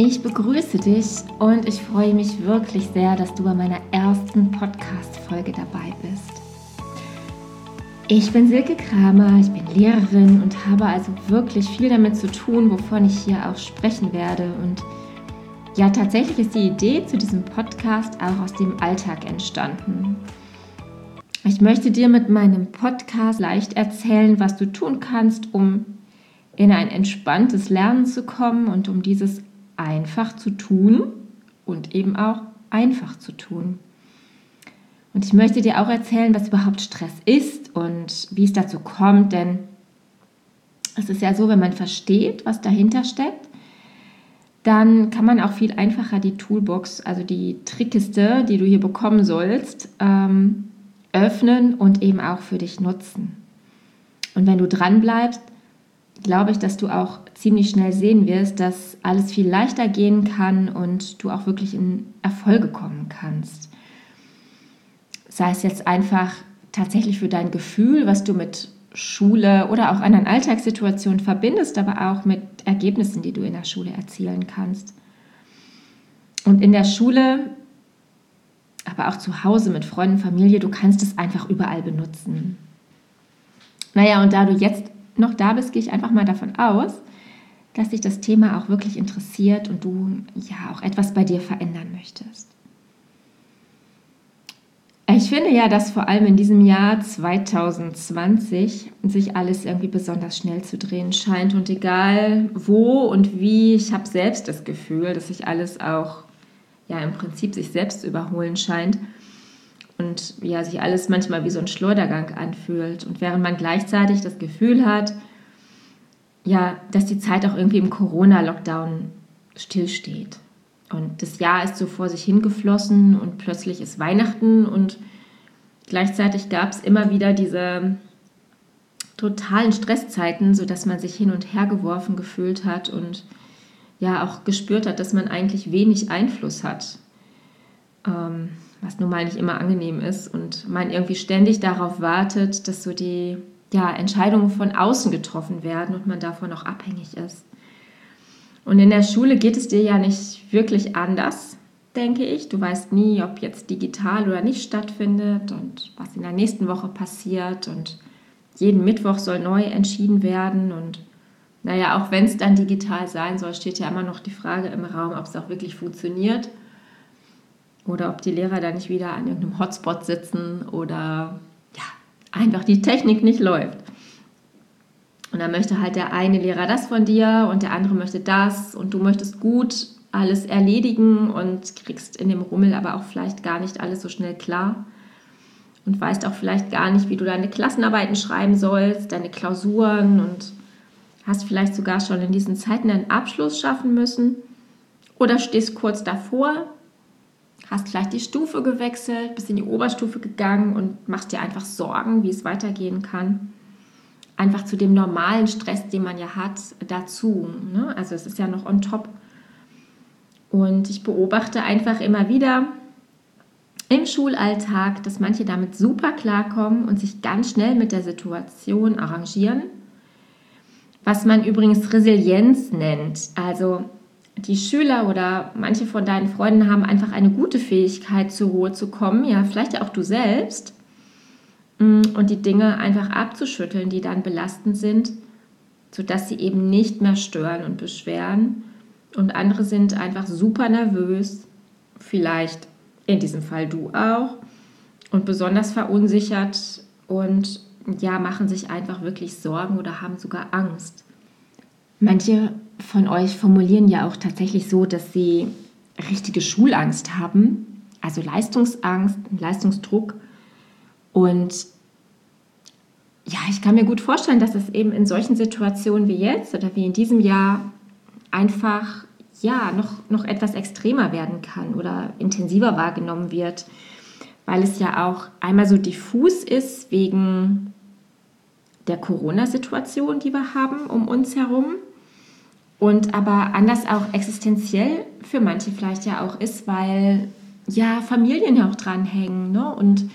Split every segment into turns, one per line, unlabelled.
Ich begrüße dich und ich freue mich wirklich sehr, dass du bei meiner ersten Podcast-Folge dabei bist. Ich bin Silke Kramer, ich bin Lehrerin und habe also wirklich viel damit zu tun, wovon ich hier auch sprechen werde. Und ja, tatsächlich ist die Idee zu diesem Podcast auch aus dem Alltag entstanden. Ich möchte dir mit meinem Podcast leicht erzählen, was du tun kannst, um in ein entspanntes Lernen zu kommen und um dieses einfach zu tun und eben auch einfach zu tun. Und ich möchte dir auch erzählen, was überhaupt Stress ist und wie es dazu kommt, denn es ist ja so, wenn man versteht, was dahinter steckt, dann kann man auch viel einfacher die Toolbox, also die Trickkiste, die du hier bekommen sollst, öffnen und eben auch für dich nutzen. Und wenn du dran bleibst, glaube ich, dass du auch ziemlich schnell sehen wirst, dass alles viel leichter gehen kann und du auch wirklich in Erfolge kommen kannst. Sei es jetzt einfach tatsächlich für dein Gefühl, was du mit Schule oder auch anderen Alltagssituationen verbindest, aber auch mit Ergebnissen, die du in der Schule erzielen kannst. Und in der Schule, aber auch zu Hause mit Freunden, Familie, du kannst es einfach überall benutzen. Naja, und da du jetzt noch da bist, gehe ich einfach mal davon aus, dass dich das Thema auch wirklich interessiert und du ja auch etwas bei dir verändern möchtest. Ich finde ja, dass vor allem in diesem Jahr 2020 sich alles irgendwie besonders schnell zu drehen scheint und egal wo und wie, ich habe selbst das Gefühl, dass sich alles auch ja im Prinzip sich selbst zu überholen scheint. Und ja, sich alles manchmal wie so ein Schleudergang anfühlt. Und während man gleichzeitig das Gefühl hat, ja, dass die Zeit auch irgendwie im Corona-Lockdown stillsteht. Und das Jahr ist so vor sich hingeflossen und plötzlich ist Weihnachten und gleichzeitig gab es immer wieder diese totalen Stresszeiten, sodass man sich hin und her geworfen gefühlt hat und ja auch gespürt hat, dass man eigentlich wenig Einfluss hat. Was nun mal nicht immer angenehm ist und man irgendwie ständig darauf wartet, dass so die Entscheidungen von außen getroffen werden und man davon auch abhängig ist. Und in der Schule geht es dir ja nicht wirklich anders, denke ich. Du weißt nie, ob jetzt digital oder nicht stattfindet und was in der nächsten Woche passiert und jeden Mittwoch soll neu entschieden werden und naja, auch wenn es dann digital sein soll, steht ja immer noch die Frage im Raum, ob es auch wirklich funktioniert. Oder ob die Lehrer da nicht wieder an irgendeinem Hotspot sitzen oder ja, einfach die Technik nicht läuft. Und dann möchte halt der eine Lehrer das von dir und der andere möchte das und du möchtest gut alles erledigen und kriegst in dem Rummel aber auch vielleicht gar nicht alles so schnell klar und weißt auch vielleicht gar nicht, wie du deine Klassenarbeiten schreiben sollst, deine Klausuren und hast vielleicht sogar schon in diesen Zeiten einen Abschluss schaffen müssen oder stehst kurz davor, hast vielleicht die Stufe gewechselt, bist in die Oberstufe gegangen und machst dir einfach Sorgen, wie es weitergehen kann. Einfach zu dem normalen Stress, den man ja hat, dazu. Ne? Also es ist ja noch on top. Und ich beobachte einfach immer wieder im Schulalltag, dass manche damit super klarkommen und sich ganz schnell mit der Situation arrangieren. Was man übrigens Resilienz nennt. Also die Schüler oder manche von deinen Freunden haben einfach eine gute Fähigkeit, zur Ruhe zu kommen, ja, vielleicht ja auch du selbst, und die Dinge einfach abzuschütteln, die dann belastend sind, sodass sie eben nicht mehr stören und beschweren. Und andere sind einfach super nervös, vielleicht in diesem Fall du auch, und besonders verunsichert und ja, machen sich einfach wirklich Sorgen oder haben sogar Angst. Manche von euch formulieren ja auch tatsächlich so, dass sie richtige Schulangst haben, also Leistungsangst, Leistungsdruck. Und ja, ich kann mir gut vorstellen, dass es eben in solchen Situationen wie jetzt oder wie in diesem Jahr einfach ja, noch etwas extremer werden kann oder intensiver wahrgenommen wird, weil es ja auch einmal so diffus ist wegen der Corona-Situation, die wir haben um uns herum. Und aber anders auch existenziell für manche vielleicht ja auch ist, weil ja Familien ja auch dranhängen, ne? Und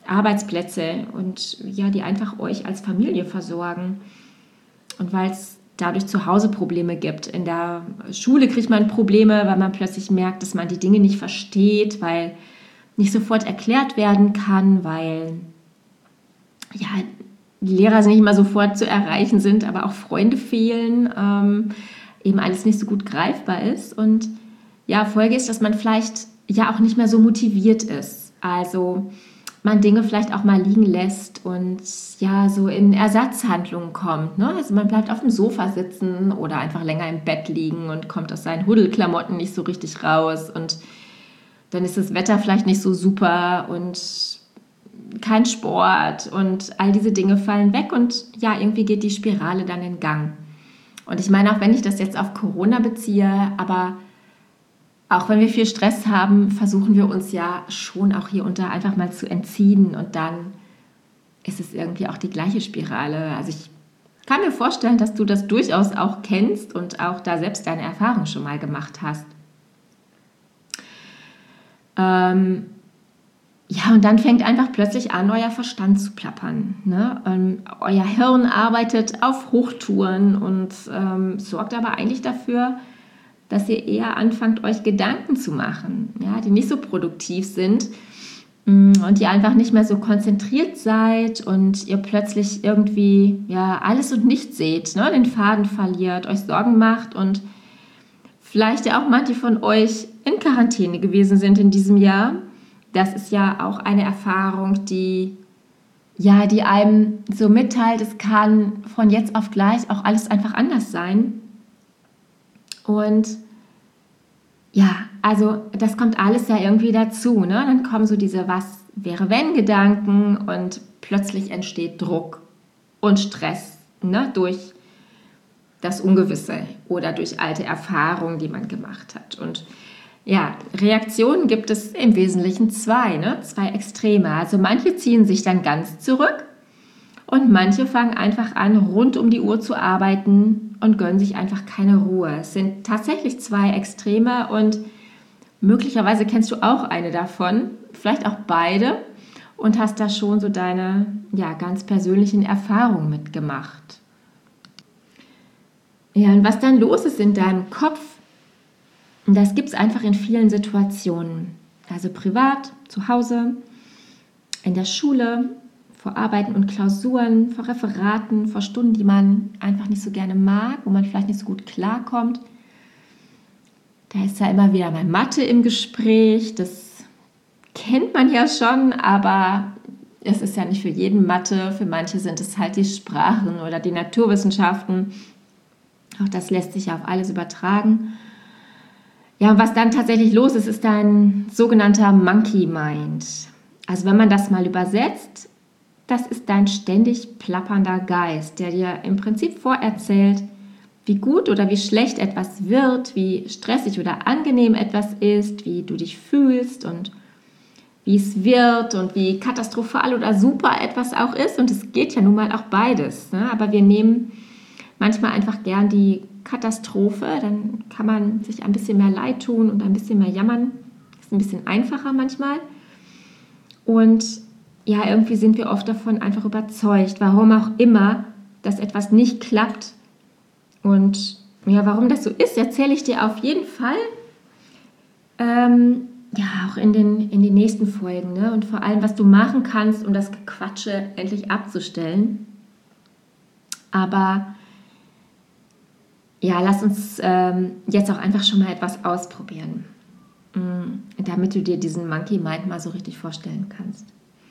Arbeitsplätze und ja, die einfach euch als Familie versorgen. Und weil es dadurch zu Hause Probleme gibt. In der Schule kriegt man Probleme, weil man plötzlich merkt, dass man die Dinge nicht versteht, weil nicht sofort erklärt werden kann, weil ja, die Lehrer nicht immer sofort zu erreichen sind, aber auch Freunde fehlen, eben alles nicht so gut greifbar ist. Und ja, Folge ist, dass man vielleicht ja auch nicht mehr so motiviert ist. Also man Dinge vielleicht auch mal liegen lässt und ja, so in Ersatzhandlungen kommt. Ne? Also man bleibt auf dem Sofa sitzen oder einfach länger im Bett liegen und kommt aus seinen Huddelklamotten nicht so richtig raus. Und dann ist das Wetter vielleicht nicht so super und kein Sport und all diese Dinge fallen weg und ja, irgendwie geht die Spirale dann in Gang. Und ich meine, auch wenn ich das jetzt auf Corona beziehe, aber auch wenn wir viel Stress haben, versuchen wir uns ja schon auch hier unter einfach mal zu entziehen und dann ist es irgendwie auch die gleiche Spirale. Also ich kann mir vorstellen, dass du das durchaus auch kennst und auch da selbst deine Erfahrung schon mal gemacht hast. Ja, und dann fängt einfach plötzlich an, euer Verstand zu plappern. Ne? Euer Hirn arbeitet auf Hochtouren und sorgt aber eigentlich dafür, dass ihr eher anfangt, euch Gedanken zu machen, ja, die nicht so produktiv sind und ihr einfach nicht mehr so konzentriert seid und ihr plötzlich irgendwie ja, alles und nichts seht, ne? Den Faden verliert, euch Sorgen macht und vielleicht ja auch manche von euch in Quarantäne gewesen sind in diesem Jahr. Das ist ja auch eine Erfahrung, die einem so mitteilt, es kann von jetzt auf gleich auch alles einfach anders sein. Und ja, also das kommt alles ja irgendwie dazu. Ne? Dann kommen so diese Was-wäre-wenn-Gedanken und plötzlich entsteht Druck und Stress, ne? Durch das Ungewisse oder durch alte Erfahrungen, die man gemacht hat. Und ja, Reaktionen gibt es im Wesentlichen zwei, ne? Zwei Extreme. Also manche ziehen sich dann ganz zurück und manche fangen einfach an, rund um die Uhr zu arbeiten und gönnen sich einfach keine Ruhe. Es sind tatsächlich zwei Extreme und möglicherweise kennst du auch eine davon, vielleicht auch beide und hast da schon so deine ganz persönlichen Erfahrungen mitgemacht. Ja, und was dann los ist in deinem Kopf, das gibt es einfach in vielen Situationen. Also privat, zu Hause, in der Schule, vor Arbeiten und Klausuren, vor Referaten, vor Stunden, die man einfach nicht so gerne mag, wo man vielleicht nicht so gut klarkommt. Da ist ja immer wieder mal Mathe im Gespräch. Das kennt man ja schon, aber es ist ja nicht für jeden Mathe. Für manche sind es halt die Sprachen oder die Naturwissenschaften. Auch das lässt sich ja auf alles übertragen. Ja, und was dann tatsächlich los ist, ist ein sogenannter Monkey Mind. Also wenn man das mal übersetzt, das ist dein ständig plappernder Geist, der dir im Prinzip vorerzählt, wie gut oder wie schlecht etwas wird, wie stressig oder angenehm etwas ist, wie du dich fühlst und wie es wird und wie katastrophal oder super etwas auch ist. Und es geht ja nun mal auch beides. Ne? Aber wir nehmen manchmal einfach gern die Katastrophe, dann kann man sich ein bisschen mehr leid tun und ein bisschen mehr jammern. Ist ein bisschen einfacher manchmal. Und ja, irgendwie sind wir oft davon einfach überzeugt, warum auch immer, dass etwas nicht klappt. Und ja, warum das so ist, erzähle ich dir auf jeden Fall. Auch in den nächsten Folgen. Ne? Und vor allem, was du machen kannst, um das Gequatsche endlich abzustellen. Aber ja, lass uns jetzt auch einfach schon mal etwas ausprobieren, damit du dir diesen Monkey Mind mal so richtig vorstellen kannst.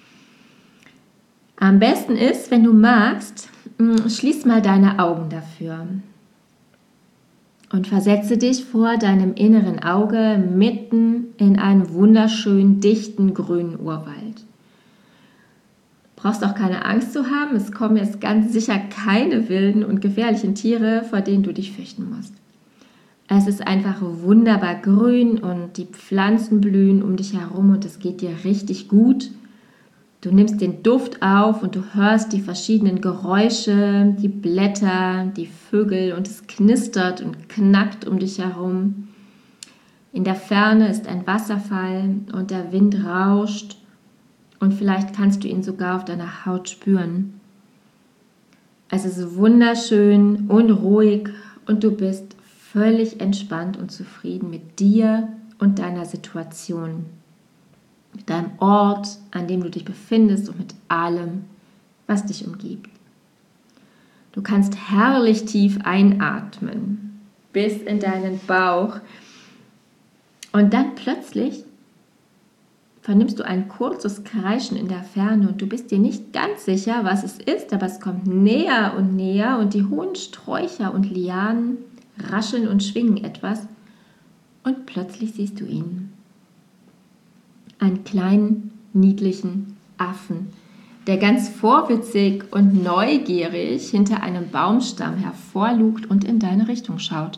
Am besten ist, wenn du magst, schließ mal deine Augen dafür und versetze dich vor deinem inneren Auge mitten in einen wunderschönen, dichten, grünen Urwald. Brauchst auch keine Angst zu haben, es kommen jetzt ganz sicher keine wilden und gefährlichen Tiere, vor denen du dich fürchten musst. Es ist einfach wunderbar grün und die Pflanzen blühen um dich herum und es geht dir richtig gut. Du nimmst den Duft auf und du hörst die verschiedenen Geräusche, die Blätter, die Vögel und es knistert und knackt um dich herum. In der Ferne ist ein Wasserfall und der Wind rauscht. Und vielleicht kannst du ihn sogar auf deiner Haut spüren. Es ist wunderschön und ruhig und du bist völlig entspannt und zufrieden mit dir und deiner Situation, mit deinem Ort, an dem du dich befindest und mit allem, was dich umgibt. Du kannst herrlich tief einatmen, bis in deinen Bauch und dann plötzlich vernimmst du ein kurzes Kreischen in der Ferne und du bist dir nicht ganz sicher, was es ist, aber es kommt näher und die hohen Sträucher und Lianen rascheln und schwingen etwas und plötzlich siehst du ihn. Einen kleinen, niedlichen Affen, der ganz vorwitzig und neugierig hinter einem Baumstamm hervorlugt und in deine Richtung schaut.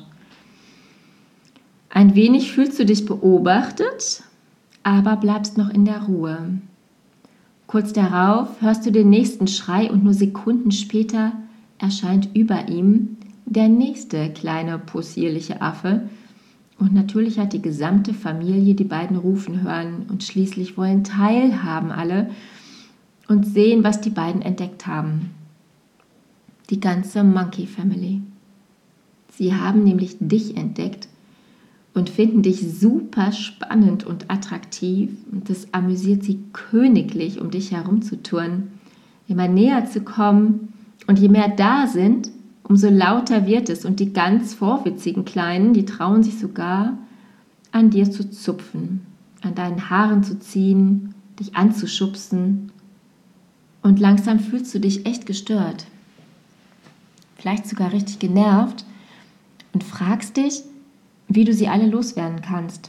Ein wenig fühlst du dich beobachtet, aber bleibst noch in der Ruhe. Kurz darauf hörst du den nächsten Schrei und nur Sekunden später erscheint über ihm der nächste kleine possierliche Affe. Und natürlich hat die gesamte Familie die beiden rufen hören und schließlich wollen teilhaben alle und sehen, was die beiden entdeckt haben. Die ganze Monkey Family. Sie haben nämlich dich entdeckt und finden dich super spannend und attraktiv. Und das amüsiert sie königlich, um dich herumzuturnen, immer näher zu kommen. Und je mehr da sind, umso lauter wird es. Und die ganz vorwitzigen Kleinen, die trauen sich sogar, an dir zu zupfen, an deinen Haaren zu ziehen, dich anzuschubsen. Und langsam fühlst du dich echt gestört, vielleicht sogar richtig genervt und fragst dich, wie du sie alle loswerden kannst.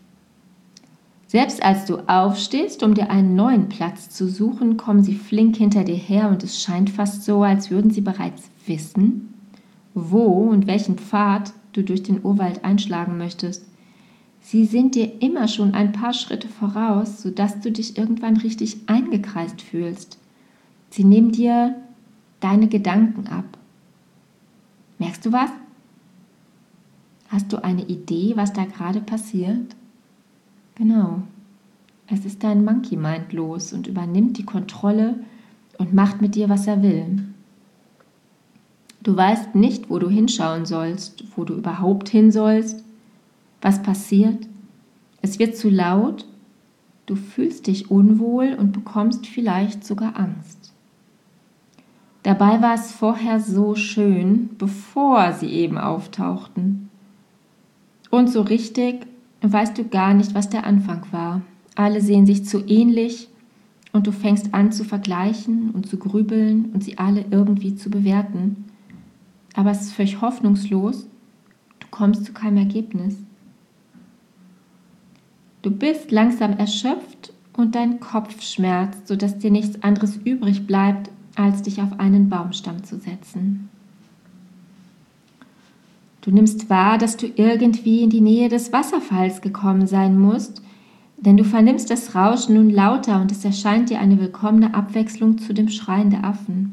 Selbst als du aufstehst, um dir einen neuen Platz zu suchen, kommen sie flink hinter dir her und es scheint fast so, als würden sie bereits wissen, wo und welchen Pfad du durch den Urwald einschlagen möchtest. Sie sind dir immer schon ein paar Schritte voraus, sodass du dich irgendwann richtig eingekreist fühlst. Sie nehmen dir deine Gedanken ab. Merkst du was? Hast du eine Idee, was da gerade passiert? Genau. Es ist dein Monkey Mind los und übernimmt die Kontrolle und macht mit dir, was er will. Du weißt nicht, wo du hinschauen sollst, wo du überhaupt hin sollst, was passiert. Es wird zu laut, du fühlst dich unwohl und bekommst vielleicht sogar Angst. Dabei war es vorher so schön, bevor sie eben auftauchten. Und so richtig weißt du gar nicht, was der Anfang war. Alle sehen sich zu ähnlich und du fängst an zu vergleichen und zu grübeln und sie alle irgendwie zu bewerten. Aber es ist völlig hoffnungslos, du kommst zu keinem Ergebnis. Du bist langsam erschöpft und dein Kopf schmerzt, sodass dir nichts anderes übrig bleibt, als dich auf einen Baumstamm zu setzen. Du nimmst wahr, dass du irgendwie in die Nähe des Wasserfalls gekommen sein musst, denn du vernimmst das Rauschen nun lauter und es erscheint dir eine willkommene Abwechslung zu dem Schreien der Affen.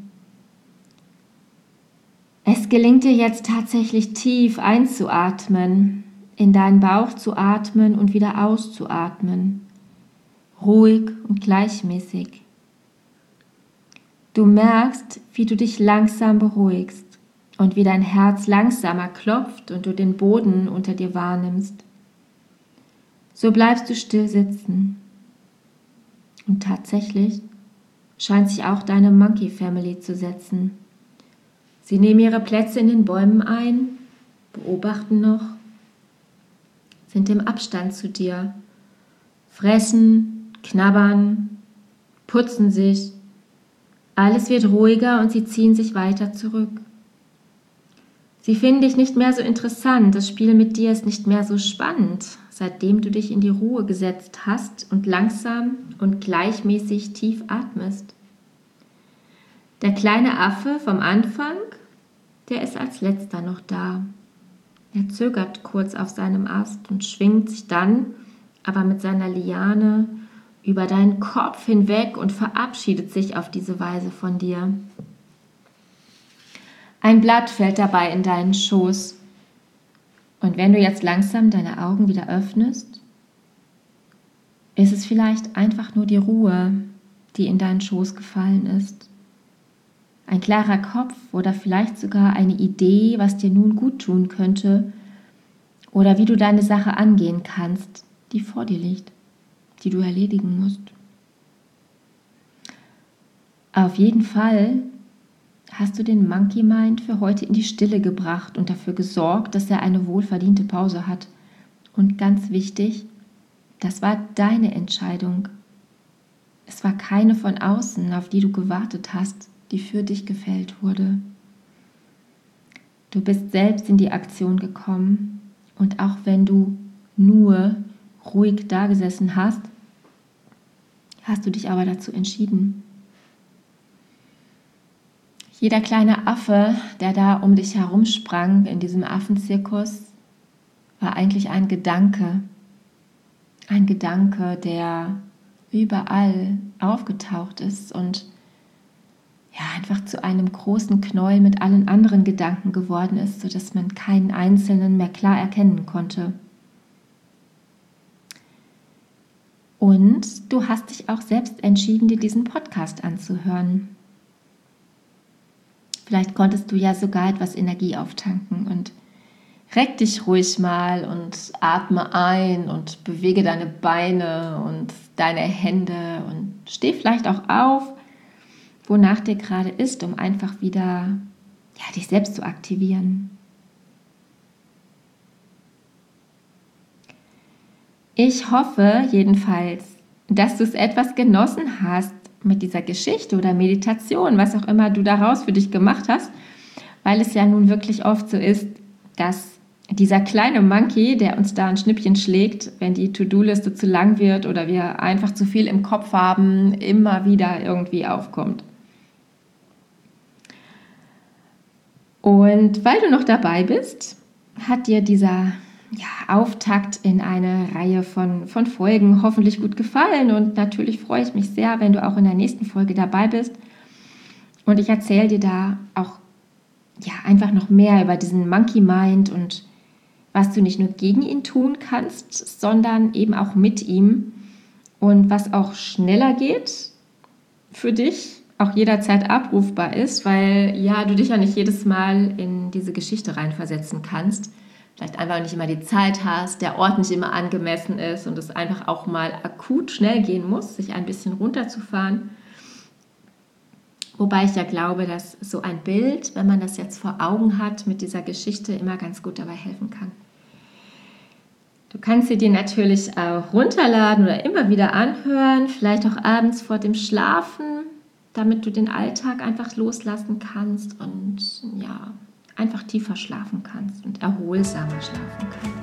Es gelingt dir jetzt tatsächlich tief einzuatmen, in deinen Bauch zu atmen und wieder auszuatmen, ruhig und gleichmäßig. Du merkst, wie du dich langsam beruhigst und wie dein Herz langsamer klopft und du den Boden unter dir wahrnimmst. So bleibst du still sitzen. Und tatsächlich scheint sich auch deine Monkey Family zu setzen. Sie nehmen ihre Plätze in den Bäumen ein, beobachten noch, sind im Abstand zu dir, fressen, knabbern, putzen sich. Alles wird ruhiger und sie ziehen sich weiter zurück. Sie finden dich nicht mehr so interessant, das Spiel mit dir ist nicht mehr so spannend, seitdem du dich in die Ruhe gesetzt hast und langsam und gleichmäßig tief atmest. Der kleine Affe vom Anfang, der ist als letzter noch da. Er zögert kurz auf seinem Ast und schwingt sich dann, aber mit seiner Liane, über deinen Kopf hinweg und verabschiedet sich auf diese Weise von dir. Ein Blatt fällt dabei in deinen Schoß. Und wenn du jetzt langsam deine Augen wieder öffnest, ist es vielleicht einfach nur die Ruhe, die in deinen Schoß gefallen ist. ein klarer Kopf oder vielleicht sogar eine Idee, was dir nun gut tun könnte oder wie du deine Sache angehen kannst, die vor dir liegt, die du erledigen musst. Auf jeden Fall hast du den Monkey Mind für heute in die Stille gebracht und dafür gesorgt, dass er eine wohlverdiente Pause hat. Und ganz wichtig, das war deine Entscheidung. Es war keine von außen, auf die du gewartet hast, die für dich gefällt wurde. Du bist selbst in die Aktion gekommen und auch wenn du nur ruhig dagesessen hast, hast du dich aber dazu entschieden. Jeder kleine Affe, der da um dich herumsprang in diesem Affenzirkus, war eigentlich ein Gedanke, der überall aufgetaucht ist und ja, einfach zu einem großen Knäuel mit allen anderen Gedanken geworden ist, sodass man keinen einzelnen mehr klar erkennen konnte. Und du hast dich auch selbst entschieden, dir diesen Podcast anzuhören. Vielleicht konntest du ja sogar etwas Energie auftanken und reck dich ruhig mal und atme ein und bewege deine Beine und deine Hände und steh vielleicht auch auf, wonach dir gerade ist, um einfach wieder dich selbst zu aktivieren. Ich hoffe jedenfalls, dass du es etwas genossen hast mit dieser Geschichte oder Meditation, was auch immer du daraus für dich gemacht hast, weil es ja nun wirklich oft so ist, dass dieser kleine Monkey, der uns da ein Schnippchen schlägt, wenn die To-Do-Liste zu lang wird oder wir einfach zu viel im Kopf haben, immer wieder irgendwie aufkommt. Und weil du noch dabei bist, hat dir dieser Auftakt in eine Reihe von Folgen hoffentlich gut gefallen und natürlich freue ich mich sehr, wenn du auch in der nächsten Folge dabei bist und ich erzähle dir da auch einfach noch mehr über diesen Monkey Mind und was du nicht nur gegen ihn tun kannst, sondern eben auch mit ihm und was auch schneller geht für dich, auch jederzeit abrufbar ist, weil du dich ja nicht jedes Mal in diese Geschichte reinversetzen kannst. Vielleicht einfach nicht immer die Zeit hast, der Ort nicht immer angemessen ist und es einfach auch mal akut schnell gehen muss, sich ein bisschen runterzufahren. Wobei ich ja glaube, dass so ein Bild, wenn man das jetzt vor Augen hat, mit dieser Geschichte immer ganz gut dabei helfen kann. Du kannst sie dir natürlich auch runterladen oder immer wieder anhören, vielleicht auch abends vor dem Schlafen, damit du den Alltag einfach loslassen kannst und einfach tiefer schlafen kannst und erholsamer schlafen kannst.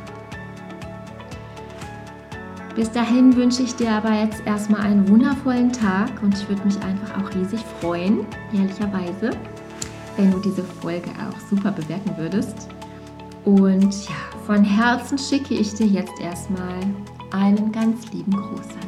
Bis dahin wünsche ich dir aber jetzt erstmal einen wundervollen Tag und ich würde mich einfach auch riesig freuen, ehrlicherweise, wenn du diese Folge auch super bewerten würdest. Und von Herzen schicke ich dir jetzt erstmal einen ganz lieben Gruß an.